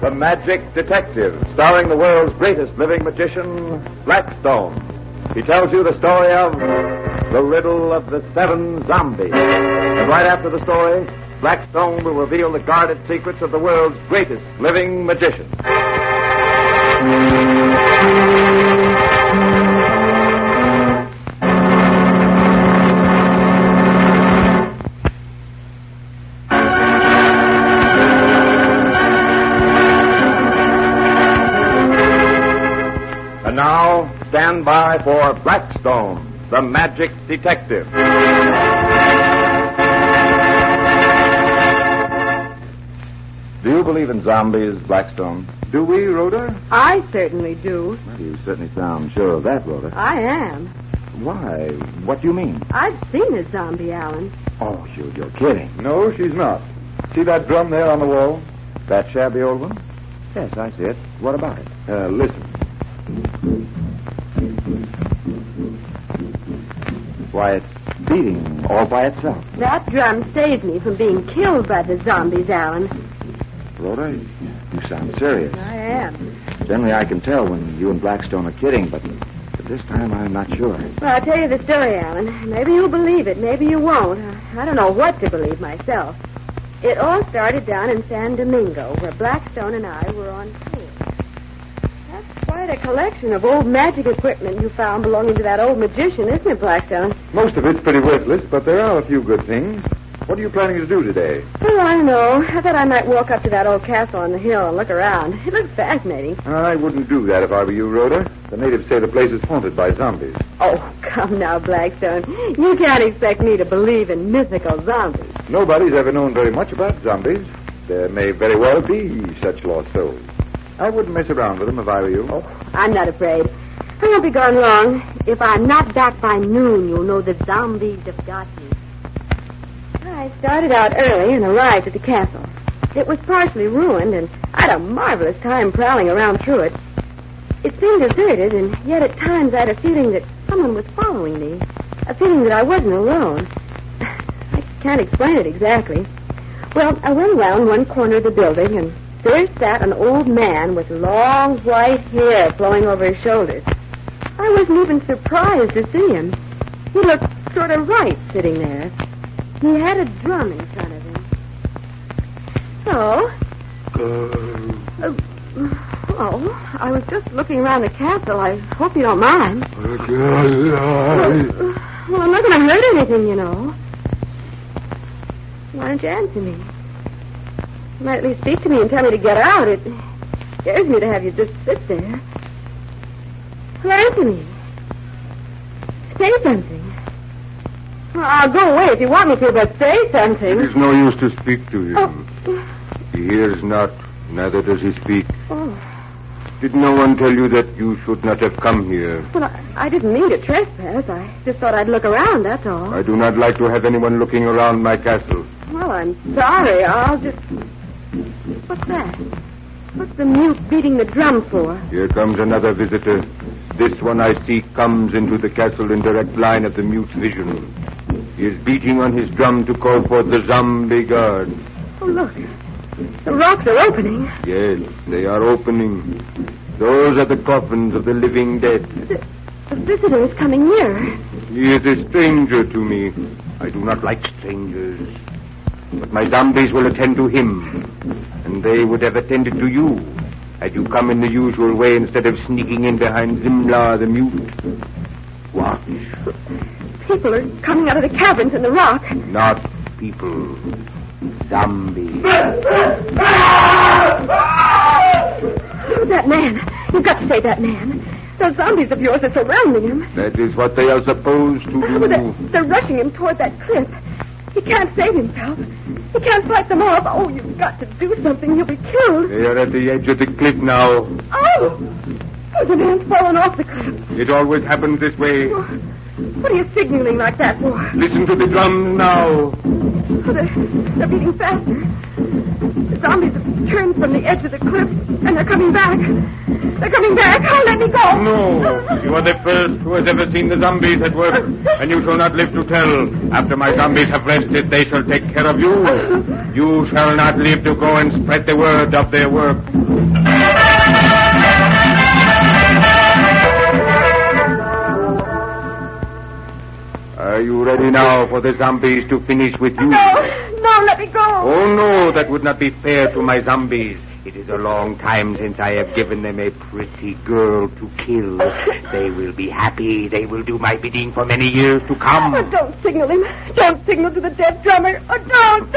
The Magic Detective, starring the world's greatest living magician, Blackstone. He tells you the story of the riddle of the 7 zombies. And right after the story, Blackstone will reveal the guarded secrets of the world's greatest living magician. And now, stand by for Blackstone, the Magic Detective. Do you believe in zombies, Blackstone? Do we, Rhoda? I certainly do. Well, you certainly sound sure of that, Rhoda. I am. Why? What do you mean? I've seen a zombie, Alan. Oh, you're kidding. No, she's not. See that drum there on the wall? That shabby old one? Yes, I see it. What about it? Listen. Why, it's beating all by itself. That drum saved me from being killed by the zombies, Alan. Rhoda, you sound serious. I am. Generally, I can tell when you and Blackstone are kidding, but this time I'm not sure. Well, I'll tell you the story, Alan. Maybe you'll believe it, maybe you won't. I don't know what to believe myself. It all started down in San Domingo, where Blackstone and I were on tour. That's quite a collection of old magic equipment you found belonging to that old magician, isn't it, Blackstone? Most of it's pretty worthless, but there are a few good things. What are you planning to do today? Oh, I know. I thought I might walk up to that old castle on the hill and look around. It looks fascinating. I wouldn't do that if I were you, Rhoda. The natives say the place is haunted by zombies. Oh, come now, Blackstone. You can't expect me to believe in mythical zombies. Nobody's ever known very much about zombies. There may very well be such lost souls. I wouldn't mess around with them if I were you. Oh, I'm not afraid. I won't be gone long. If I'm not back by noon, you'll know the zombies have got me. I started out early and arrived at the castle. It was partially ruined, and I had a marvelous time prowling around through it. It seemed deserted, and yet at times I had a feeling that someone was following me. A feeling that I wasn't alone. I can't explain it exactly. Well, I went around one corner of the building, and there sat an old man with long white hair flowing over his shoulders. I wasn't even surprised to see him. He looked sort of right sitting there. He had a drum in front of him. So? I was just looking around the castle. I hope you don't mind. Well, I'm not going to hurt anything, you know. Why don't you answer me? You might at least speak to me and tell me to get out. It scares me to have you just sit there. Well, answer me. Say something. I'll go away if you want me to, but say something. It is no use to speak to him. Oh. He hears not, neither does he speak. Oh. Did no one tell you that you should not have come here? Well, I didn't mean to trespass. I just thought I'd look around, that's all. I do not like to have anyone looking around my castle. Well, I'm sorry. I'll just... What's that? What's the mute beating the drum for? Here comes another visitor. This one I see comes into the castle in direct line of the mute's vision. He is beating on his drum to call for the zombie guard. Oh, look. The rocks are opening. Yes, they are opening. Those are the coffins of the living dead. The visitor is coming nearer. He is a stranger to me. I do not like strangers. But my zombies will attend to him. And they would have attended to you had you come in the usual way instead of sneaking in behind Zimla the mute. Watch. People are coming out of the caverns in the rock. Not people. Zombies. That man. You've got to save that man. Those zombies of yours are surrounding him. That is what they are supposed to do. They're rushing him toward that cliff. He can't save himself. He can't fight them off. Oh, you've got to do something. He'll be killed. They are at the edge of the cliff now. Oh! The man's fallen off the cliff. It always happens this way. What are you signaling like that for? Listen to the drums now. Oh, they're beating faster. The zombies have turned from the edge of the cliff, and they're coming back. They're coming back. Oh, let me go. No. You are the first who has ever seen the zombies at work, and you shall not live to tell. After my zombies have rested, they shall take care of you. You shall not live to go and spread the word of their work. Are you ready now for the zombies to finish with you? No, let me go. Oh, no, that would not be fair to my zombies. It is a long time since I have given them a pretty girl to kill. They will be happy. They will do my bidding for many years to come. Oh, don't signal him. Don't signal to the dead drummer. Oh, don't.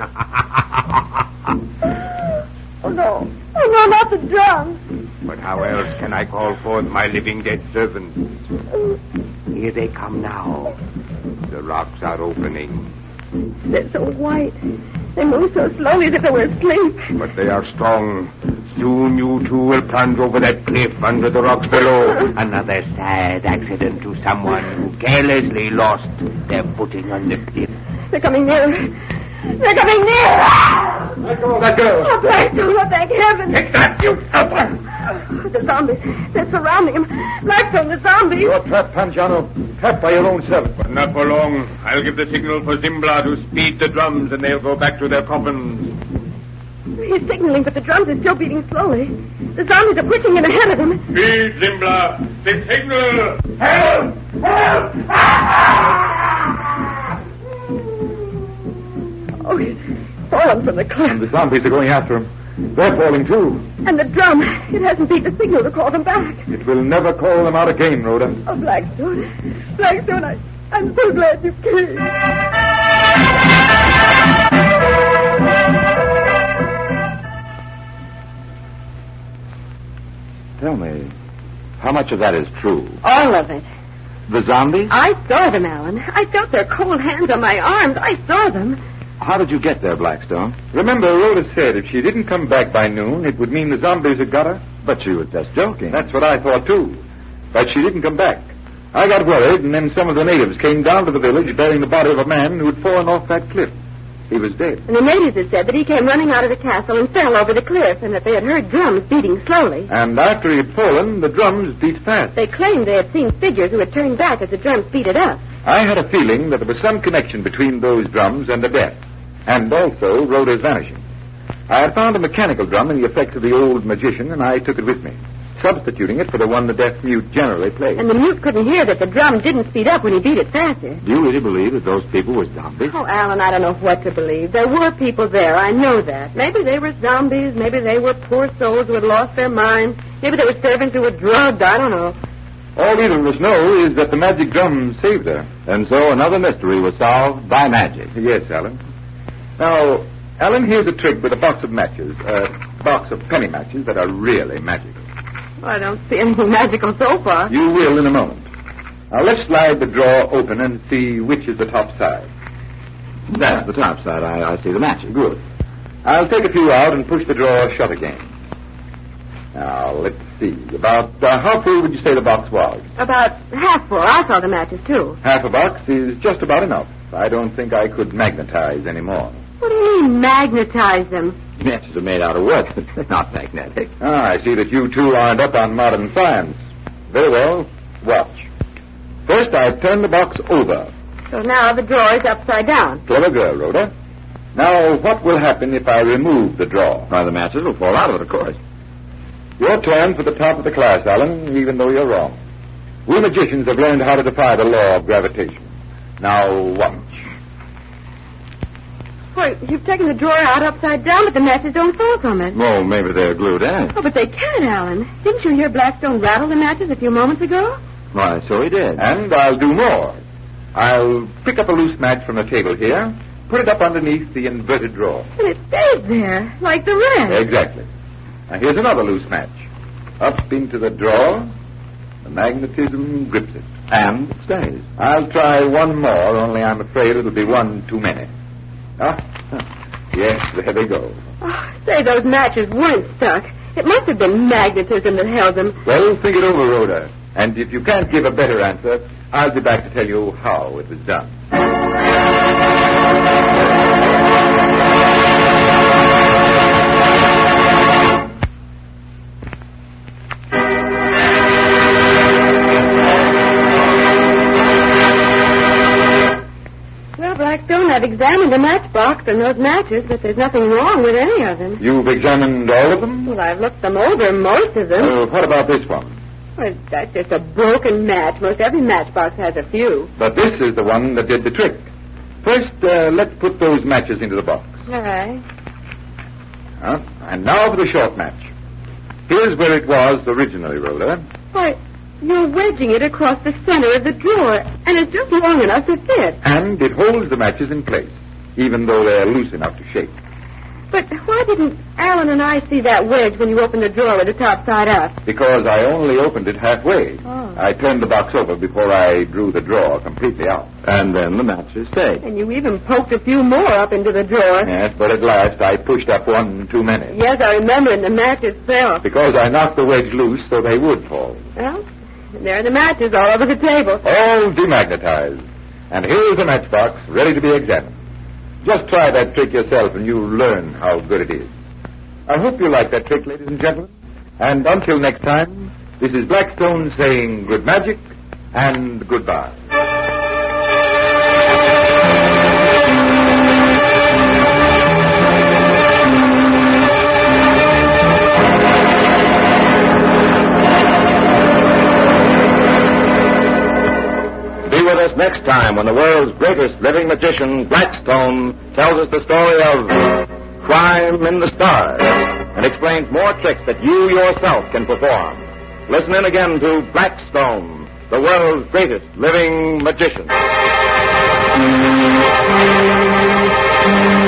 Oh, no, not the drums. But how else can I call forth my living dead servants? Here they come now. The rocks are opening. They're so white. They move so slowly as if they were asleep. But they are strong. Soon you two will plunge over that cliff under the rocks below. Another sad accident to someone who carelessly lost their footing on the cliff. They're coming nearer. They're coming nearer. Let go of that girl. Oh, Blackstone, oh, thank heaven. Take that, you helper. The zombies. They're surrounding him. Blackstone, the zombies. You're trapped, Pangiano. Trapped by your own self. But not for long. I'll give the signal for Zimbla to speed the drums, and they'll go back to their coffins. He's signaling, but the drums are still beating slowly. The zombies are pushing in ahead of him. Speed, Zimbla. The signal. Help! Help! Oh, he's fallen from the cliff. And the zombies are going after him. They're falling, too. And the drum, it hasn't beat the signal to call them back. It will never call them out again, Rhoda. Oh, Blackstone, I'm so glad you came. Tell me, how much of that is true? All of it. The zombies? I saw them, Alan. I felt their cold hands on my arms. I saw them. How did you get there, Blackstone? Remember, Rhoda said if she didn't come back by noon, it would mean the zombies had got her? But she was just joking. That's what I thought, too. But she didn't come back. I got worried, and then some of the natives came down to the village bearing the body of a man who had fallen off that cliff. He was dead. And the natives had said that he came running out of the castle and fell over the cliff, and that they had heard drums beating slowly. And after he had fallen, the drums beat fast. They claimed they had seen figures who had turned back as the drums speeded up. I had a feeling that there was some connection between those drums and the death, and also Rhoda's vanishing. I had found a mechanical drum in the effects of the old magician, and I took it with me, substituting it for the one the deaf mute generally plays. And the mute couldn't hear that the drum didn't speed up when he beat it faster. Do you really believe that those people were zombies? Oh, Alan, I don't know what to believe. There were people there, I know that. Maybe they were zombies, maybe they were poor souls who had lost their minds, maybe they were servants who were drugged, I don't know. All either of us know is that the magic drum saved her. And so another mystery was solved by magic. Yes, Alan. Now, Alan, here's a trick with a box of matches, a box of penny matches that are really magical. Well, I don't see anything magical so far. You will in a moment. Now, let's slide the drawer open and see which is the top side. That's the top side. I see the matches. Good. I'll take a few out and push the drawer shut again. Now, let's see. About how full would you say the box was? About half full. I saw the matches, too. Half a box is just about enough. I don't think I could magnetize any more. What do you mean, magnetize them? Matches are made out of wood. They're not magnetic. I see that you two aren't up on modern science. Very well. Watch. First, I turn the box over. So now the drawer is upside down. Clever girl, Rhoda. Now, what will happen if I remove the drawer? Why, the matches will fall out of it, of course. Your turn for the top of the class, Alan, even though you're wrong. We magicians have learned how to defy the law of gravitation. Now, watch. Wait, you've taken the drawer out upside down, but the matches don't fall from it. Oh, maybe they're glued in. Oh, but they can, Alan. Didn't you hear Blackstone rattle the matches a few moments ago? Why, so he did. And I'll do more. I'll pick up a loose match from the table here, put it up underneath the inverted drawer. And it stays there, like the rest. Exactly. Now, here's another loose match. Up into the drawer, the magnetism grips it. And it stays. I'll try one more, only I'm afraid it'll be one too many. Yes, there they go. Oh, say, those matches weren't stuck. It must have been magnetism that held them. Well, think it over, Rhoda. And if you can't give a better answer, I'll be back to tell you how it was done. Well, Blackstone, I've examined the matchbox and those matches, but there's nothing wrong with any of them. You've examined all of them? Well, I've looked them over, most of them. What about this one? Well, that's just a broken match. Most every matchbox has a few. But this is the one that did the trick. First, let's put those matches into the box. All right. And now for the short match. Here's where it was originally, Rhoda. Why, you're wedging it across the center of the drawer, and it's just long enough to fit. And it holds the matches in place, even though they're loose enough to shake. But why didn't Alan and I see that wedge when you opened the drawer with the top side up? Because I only opened it halfway. Oh. I turned the box over before I drew the drawer completely out. And then the matches stayed. And you even poked a few more up into the drawer. Yes, but at last I pushed up one too many. Yes, I remember, and the matches fell. Because I knocked the wedge loose so they would fall. Well, there are the matches all over the table. All demagnetized. And here's the matchbox ready to be examined. Just try that trick yourself and you'll learn how good it is. I hope you like that trick, ladies and gentlemen. And until next time, this is Blackstone saying good magic and goodbye. Be with us next time when the world's greatest living magician, Blackstone, tells us the story of Crime in the Stars and explains more tricks that you yourself can perform. Listen in again to Blackstone, the world's greatest living magician.